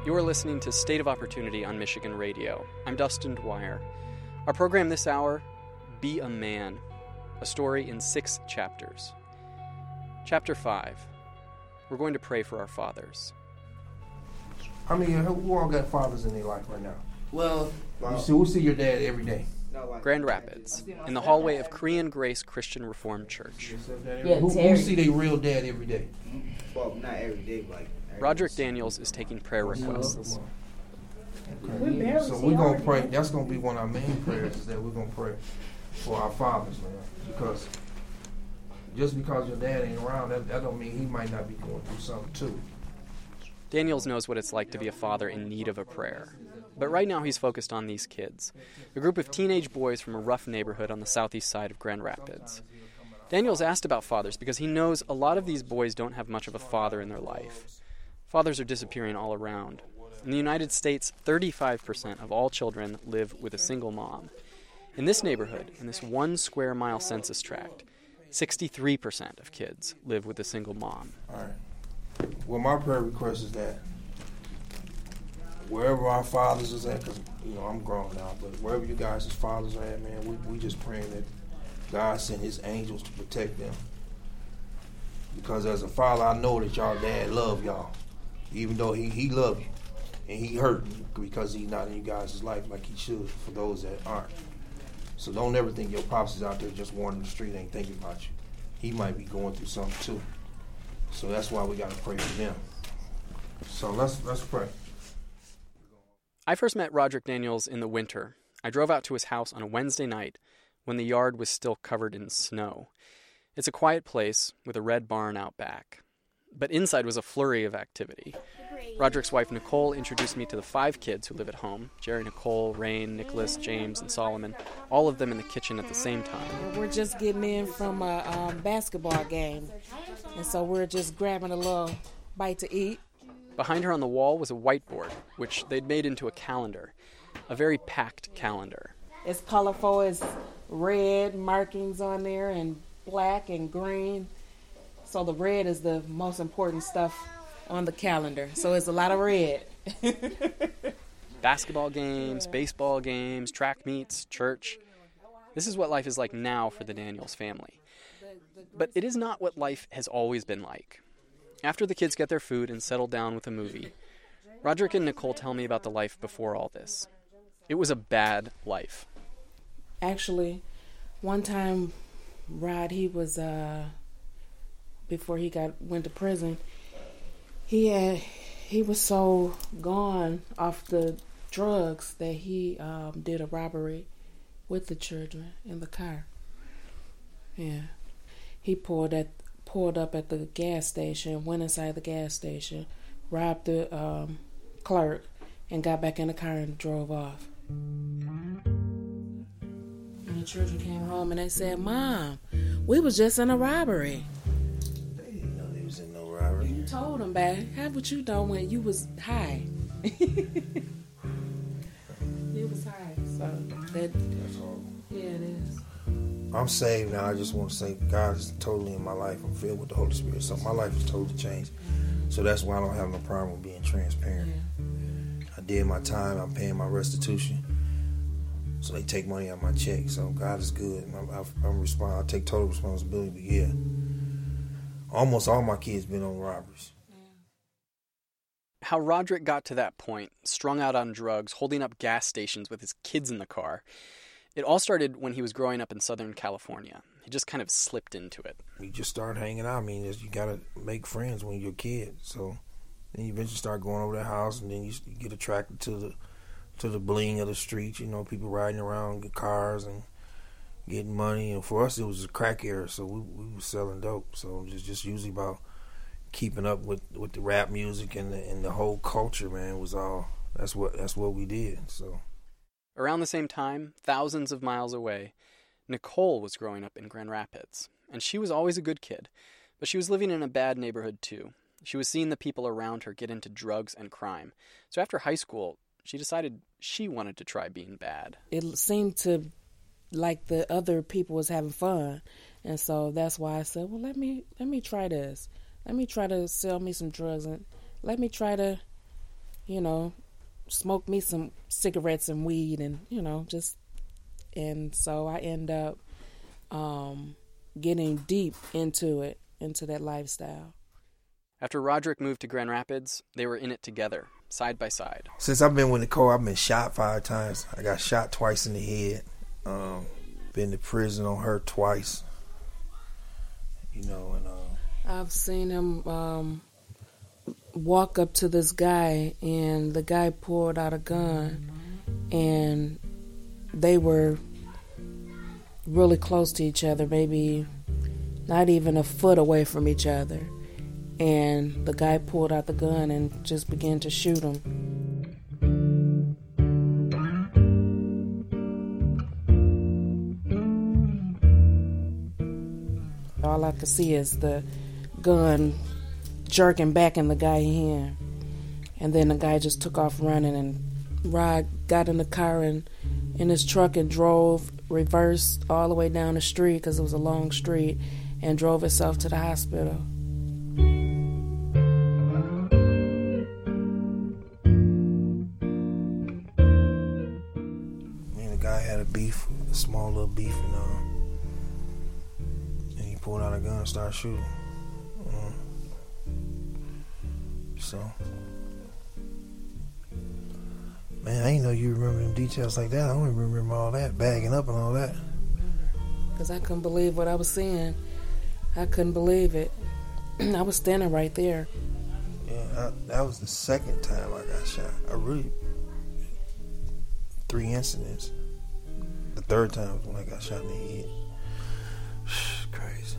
You are listening to State of Opportunity on Michigan Radio. I'm Dustin Dwyer. Our program this hour, Be a Man, a story in 6 chapters. Chapter 5, we're going to pray for our fathers. I mean, who all got fathers in their life right now? Well, we see your dad every day. Grand Rapids, in the hallway of Korean Grace Christian Reformed Church. Who see their real dad every day? Well, not every day, but like Roderick Daniels is taking prayer requests. Okay. So we're going to pray. That's going to be one of our main prayers, is that we're going to pray for our fathers, man. Because just because your dad ain't around, that don't mean he might not be going through something too. Daniels knows what it's like to be a father in need of a prayer. But right now he's focused on these kids, a group of teenage boys from a rough neighborhood on the southeast side of Grand Rapids. Daniels asked about fathers because he knows a lot of these boys don't have much of a father in their life. Fathers are disappearing all around. In the United States, 35% of all children live with a single mom. In this neighborhood, in this 1 square mile census tract, 63% of kids live with a single mom. All right. Well, my prayer request is that wherever our fathers is at, because, I'm grown now, but wherever you guys' fathers are at, man, we just praying that God send his angels to protect them. Because as a father, I know that y'all dad love y'all, even though he love you. And he hurt because he's not in you guys' life like he should for those that aren't. So don't ever think your pops is out there just wandering the street, ain't thinking about you. He might be going through something too. So that's why we got to pray for them. So let's pray. I first met Roderick Daniels in the winter. I drove out to his house on a Wednesday night when the yard was still covered in snow. It's a quiet place with a red barn out back. But inside was a flurry of activity. Roderick's wife, Nicole, introduced me to the 5 kids who live at home. Jerry, Nicole, Rain, Nicholas, James, and Solomon. All of them in the kitchen at the same time. We're just getting in from a basketball game. And so we're just grabbing a little bite to eat. Behind her on the wall was a whiteboard, which they'd made into a calendar. A very packed calendar. It's colorful. It's red markings on there and black and green. So the red is the most important stuff on the calendar. So it's a lot of red. Basketball games, baseball games, track meets, church. This is what life is like now for the Daniels family. But it is not what life has always been like. After the kids get their food and settle down with a movie, Roderick and Nicole tell me about the life before all this. It was a bad life. Actually, one time, Rod, he was, before he went to prison, he was so gone off the drugs that he did a robbery with the children in the car. Yeah. He pulled up at the gas station, went inside the gas station, robbed the clerk, and got back in the car and drove off. And the children came home and they said, "Mom, we was just in a robbery." They didn't know they was in no robbery. You told them, back. How would you know when you was high? It was high, so that's horrible. Yeah, it is. I'm saved now. I just want to say God is totally in my life. I'm filled with the Holy Spirit. So my life is totally changed. So that's why I don't have no problem with being transparent. Yeah. I did my time. I'm paying my restitution. So they take money out of my check. So God is good. I take total responsibility. But yeah, almost all my kids been on robberies. How Roderick got to that point, strung out on drugs, holding up gas stations with his kids in the car. It all started when he was growing up in Southern California. He just kind of slipped into it. You just start hanging out. I mean, you got to make friends when you're a kid. So then you eventually start going over the house, and then you get attracted to the bling of the streets. People riding around, get cars and getting money. And for us, it was a crack era, so we were selling dope. So it was just usually about keeping up with the rap music and the whole culture, man. Was all that's what we did. So. Around the same time, thousands of miles away, Nicole was growing up in Grand Rapids, and she was always a good kid, but she was living in a bad neighborhood too. She was seeing the people around her get into drugs and crime. So after high school, she decided she wanted to try being bad. It seemed to like the other people was having fun, and so that's why I said, well, let me try this. Let me try to sell me some drugs, and let me try to smoke me some cigarettes and weed and, and so I end up getting deep into that lifestyle. After Roderick moved to Grand Rapids, they were in it together, side by side. Since I've been with Nicole, I've been shot 5 times. I got shot twice in the head. Been to prison on her twice. And I've seen him walk up to this guy, and the guy pulled out a gun, and they were really close to each other, maybe not even a foot away from each other. And the guy pulled out the gun and just began to shoot him. All I could see is the gun jerking back in the guy's hand. And then the guy just took off running, and Rod got in the car and in his truck and drove, reversed all the way down the street because it was a long street, and drove himself to the hospital. Had a beef, a small little beef, and he pulled out a gun and started shooting. So, man, I didn't know you remember them details like that. I don't even remember all that, bagging up and all that. Because I couldn't believe what I was seeing. I couldn't believe it. I was standing right there. Yeah, that was the second time I got shot. 3 incidents. The third time was when I got shot in the head. Crazy.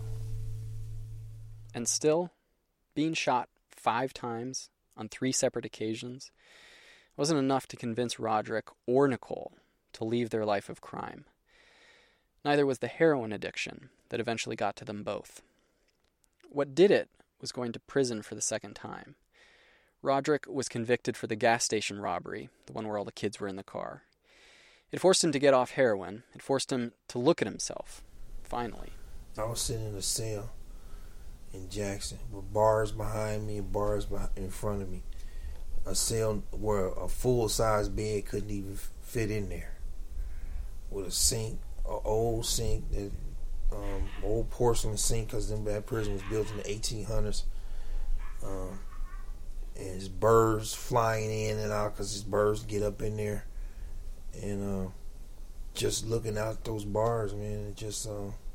And still, being shot 5 times on 3 separate occasions wasn't enough to convince Roderick or Nicole to leave their life of crime. Neither was the heroin addiction that eventually got to them both. What did it was going to prison for the second time. Roderick was convicted for the gas station robbery, the one where all the kids were in the car. It forced him to get off heroin. It forced him to look at himself, finally. I was sitting in a cell in Jackson with bars behind me and bars in front of me. A cell where a full-size bed couldn't even fit in there. With a sink, an old sink, old porcelain sink, because that prison was built in the 1800s. And there's birds flying in and out because these birds get up in there. And just looking out those bars, man, it just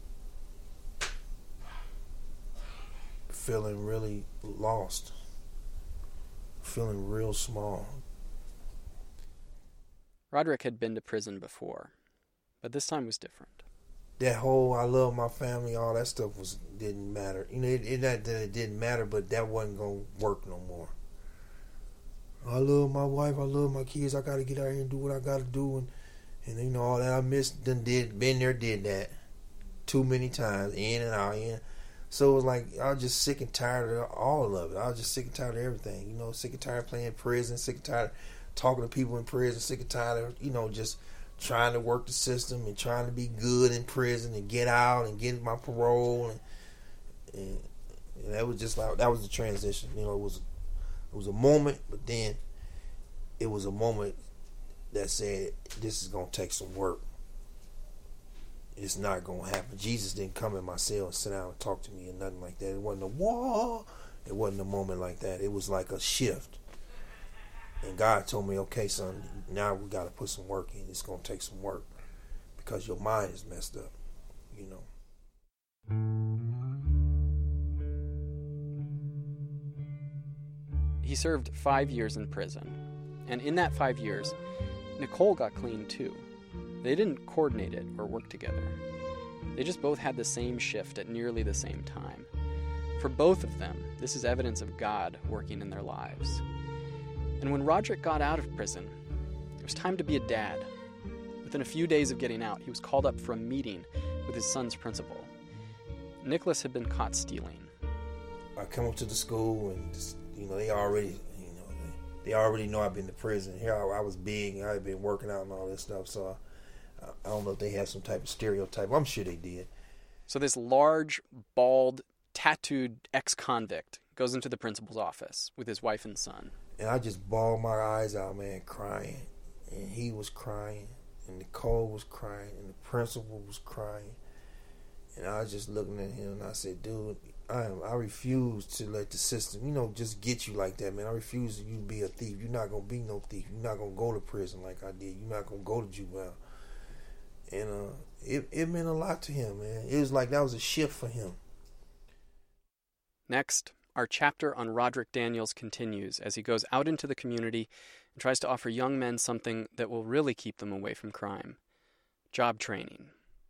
feeling really lost, feeling real small. Roderick had been to prison before, but this time was different. That whole I love my family, all that stuff didn't matter. It not that it didn't matter, but that wasn't gonna work no more. I love my wife, I love my kids, I gotta get out here and do what I gotta do, and all that I missed, did that too many times, in and out, in. So it was like, I was just sick and tired of all of it. I was just sick and tired of everything, sick and tired of playing prison, sick and tired of talking to people in prison, sick and tired of, just trying to work the system and trying to be good in prison and get out and get my parole, and that was just like, that was the transition. It was a moment, but then it was a moment that said, this is going to take some work. It's not going to happen. Jesus didn't come in my cell and sit down and talk to me or nothing like that. It wasn't a wall. It wasn't a moment like that. It was like a shift. And God told me, okay, son, now we got to put some work in. It's going to take some work because your mind is messed up, He served 5 years in prison, and in that 5 years, Nicole got clean too. They didn't coordinate it or work together. They just both had the same shift at nearly the same time. For both of them, this is evidence of God working in their lives. And when Roderick got out of prison, it was time to be a dad. Within a few days of getting out, he was called up for a meeting with his son's principal. Nicholas had been caught stealing. I come up to the school and just, they already know I've been to prison. Here I was big and I had been working out and all this stuff, so I don't know if they have some type of stereotype. I'm sure they did. So this large, bald, tattooed ex-convict goes into the principal's office with his wife and son. And I just bawled my eyes out, man, crying. And he was crying, and Nicole was crying, and the principal was crying. And I was just looking at him, and I said, dude, I refuse to let the system, just get you like that, man. I refuse you to be a thief. You're not going to be no thief. You're not going to go to prison like I did. You're not going to go to juvenile. And it meant a lot to him, man. It was like that was a shift for him. Next, our chapter on Roderick Daniels continues as he goes out into the community and tries to offer young men something that will really keep them away from crime: job training.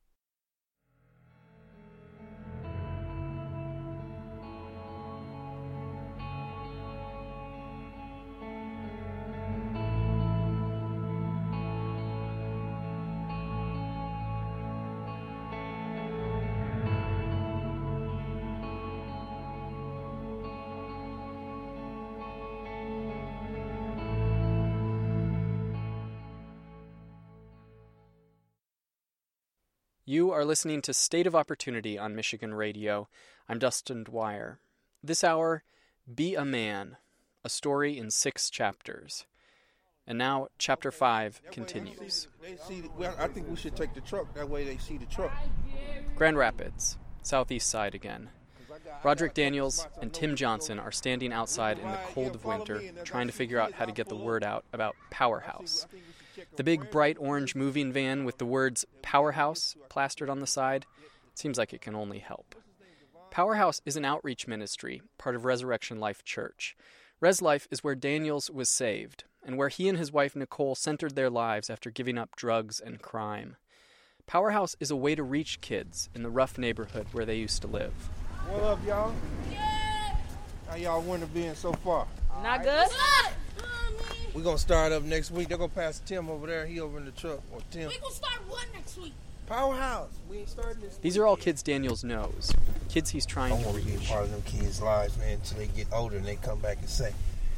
You are listening to State of Opportunity on Michigan Radio. I'm Dustin Dwyer. This hour, Be a Man, a story in 6 chapters. And now, Chapter 5 continues. I think we should take the truck. That way they see the truck. Grand Rapids, southeast side again. Roderick Daniels and Tim Johnson are standing outside in the cold of winter, trying to figure out how to get the word out about Powerhouse. The big bright orange moving van with the words Powerhouse plastered on the side seems like it can only help. Powerhouse is an outreach ministry, part of Resurrection Life Church. Res Life is where Daniels was saved, and where he and his wife Nicole centered their lives after giving up drugs and crime. Powerhouse is a way to reach kids in the rough neighborhood where they used to live. What up, y'all? Yeah. How y'all winter been so far? Not good? We're going to start up next week. They're going to pass Tim over there. He over in the truck. Or Tim. We're going to start what next week? Powerhouse. We ain't starting this. These are all kids Daniels knows. Kids he's trying to reach. I want to be a part of them kids' lives, man, until they get older and they come back and say,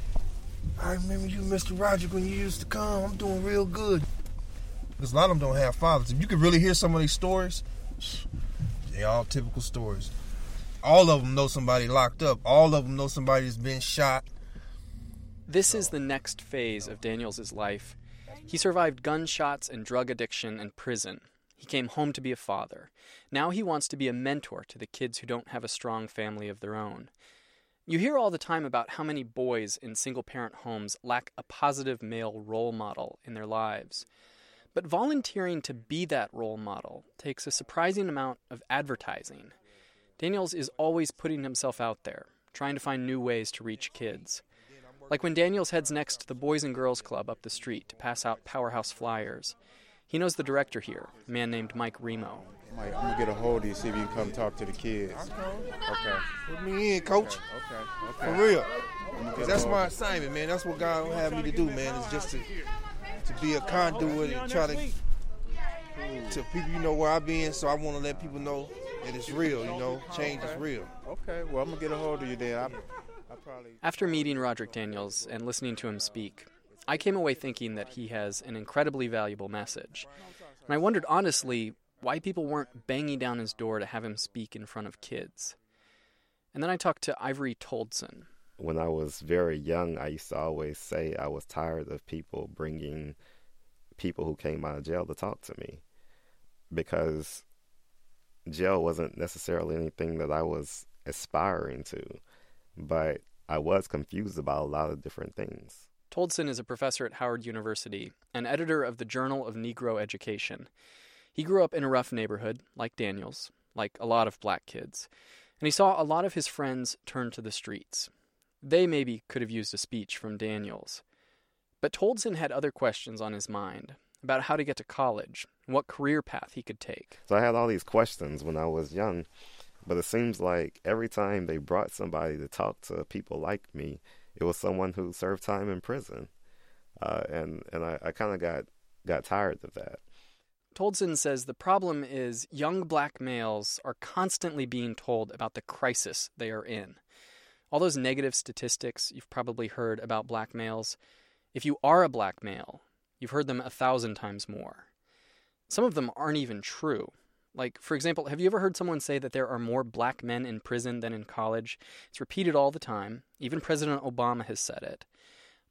I remember you, Mr. Roger, when you used to come. I'm doing real good. Because a lot of them don't have fathers. If you could really hear some of these stories, they all typical stories. All of them know somebody locked up. All of them know somebody that's been shot. This is the next phase of Daniels' life. He survived gunshots and drug addiction and prison. He came home to be a father. Now he wants to be a mentor to the kids who don't have a strong family of their own. You hear all the time about how many boys in single-parent homes lack a positive male role model in their lives. But volunteering to be that role model takes a surprising amount of advertising. Daniels is always putting himself out there, trying to find new ways to reach kids. Like when Daniels heads next to the Boys and Girls Club up the street to pass out Powerhouse flyers. He knows the director here, a man named Mike Remo. Mike, I'm going to get a hold of you, see if you can come talk to the kids. Okay. Put me in, coach. Okay. For real. Because that's my assignment, man. That's what God will have me to do, man, is just to be a conduit and try to people, where I've been, so I want to let people know that it's real, change is real. Okay, well, I'm going to get a hold of you then. After meeting Roderick Daniels and listening to him speak, I came away thinking that he has an incredibly valuable message. And I wondered honestly why people weren't banging down his door to have him speak in front of kids. And then I talked to Ivory Toldson. When I was very young, I used to always say I was tired of people bringing people who came out of jail to talk to me, because jail wasn't necessarily anything that I was aspiring to, but I was confused about a lot of different things. Toldson is a professor at Howard University and editor of the Journal of Negro Education. He grew up in a rough neighborhood, like Daniels, like a lot of black kids, and he saw a lot of his friends turn to the streets. They maybe could have used a speech from Daniels. But Toldson had other questions on his mind about how to get to college and what career path he could take. So I had all these questions when I was young, but it seems like every time they brought somebody to talk to people like me, it was someone who served time in prison. And I kind of got tired of that. Toldson says the problem is young black males are constantly being told about the crisis they are in. All those negative statistics you've probably heard about black males, if you are a black male, you've heard them 1,000 times more. Some of them aren't even true. Like, for example, have you ever heard someone say that there are more black men in prison than in college? It's repeated all the time. Even President Obama has said it.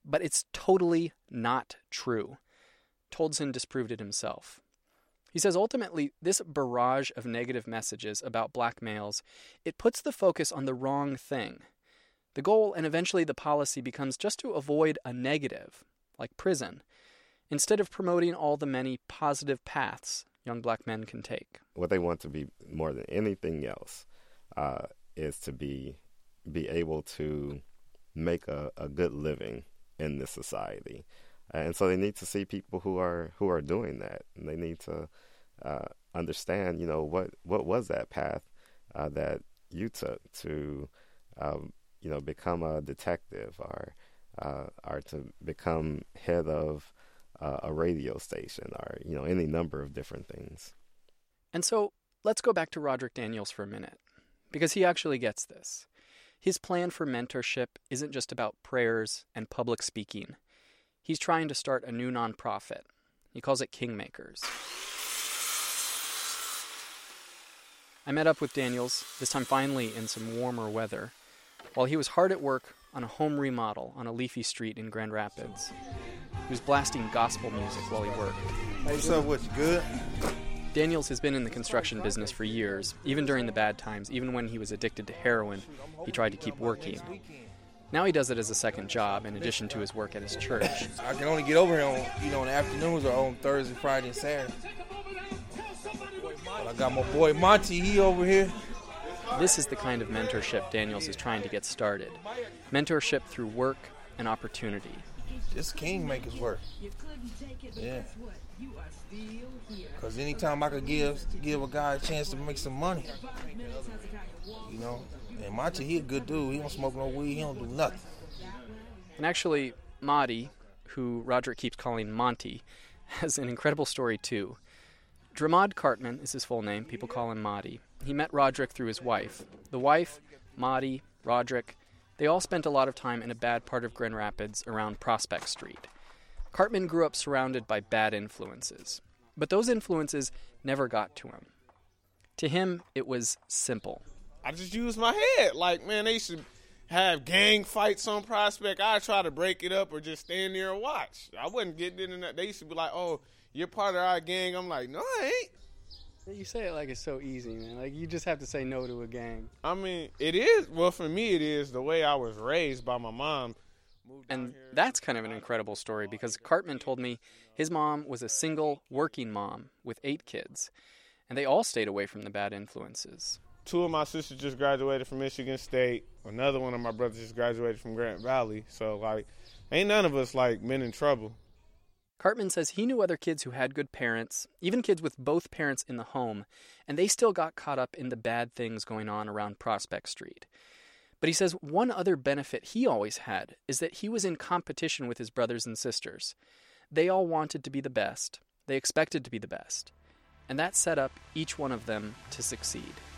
But it's totally not true. Toldson disproved it himself. He says ultimately, this barrage of negative messages about black males, it puts the focus on the wrong thing. The goal and eventually the policy becomes just to avoid a negative, like prison, instead of promoting all the many positive paths young black men can take. What they want to be more than anything else is to be able to make a good living in this society. And so they need to see people who are doing that. And they need to understand, what was that path that you took to, become a detective or to become head of a radio station or, any number of different things. And so let's go back to Roderick Daniels for a minute, because he actually gets this. His plan for mentorship isn't just about prayers and public speaking. He's trying to start a new nonprofit. He calls it Kingmakers. I met up with Daniels, this time finally in some warmer weather, while he was hard at work on a home remodel on a leafy street in Grand Rapids. He was blasting gospel music while he worked. Hey, what's up with you? Good? Daniels has been in the construction business for years, even during the bad times. Even when he was addicted to heroin, he tried to keep working. Now he does it as a second job in addition to his work at his church. I can only get over here on, in the afternoons or on Thursday, Friday, and Saturday. But I got my boy Monty, he over here. This is the kind of mentorship Daniels is trying to get started. Mentorship through work and opportunity. This Kingmakers work. Yeah. Because anytime I could give a guy a chance to make some money, and Monty, he a good dude. He don't smoke no weed. He don't do nothing. And actually, Marty, who Roderick keeps calling Monty, has an incredible story too. Dramad Cartman is his full name. People call him Marty. He met Roderick through his wife. The wife, Marty, Roderick, they all spent a lot of time in a bad part of Grand Rapids around Prospect Street. Cartman grew up surrounded by bad influences. But those influences never got to him. To him, it was simple. I just use my head. Like, man, they should have gang fights on Prospect. I'd try to break it up or just stand there and watch. I wasn't getting into that. They used to be like, oh, you're part of our gang. I'm like, no, I ain't. You say it like it's so easy, man. Like, you just have to say no to a gang. I mean, it is. Well, for me, it is the way I was raised by my mom. And that's kind of an incredible story because Cartman told me his mom was a single working mom with 8 kids, and they all stayed away from the bad influences. 2 of my sisters just graduated from Michigan State. Another one of my brothers just graduated from Grant Valley. So, like, ain't none of us, like, been in trouble. Cartman says he knew other kids who had good parents, even kids with both parents in the home, and they still got caught up in the bad things going on around Prospect Street. But he says one other benefit he always had is that he was in competition with his brothers and sisters. They all wanted to be the best. They expected to be the best. And that set up each one of them to succeed.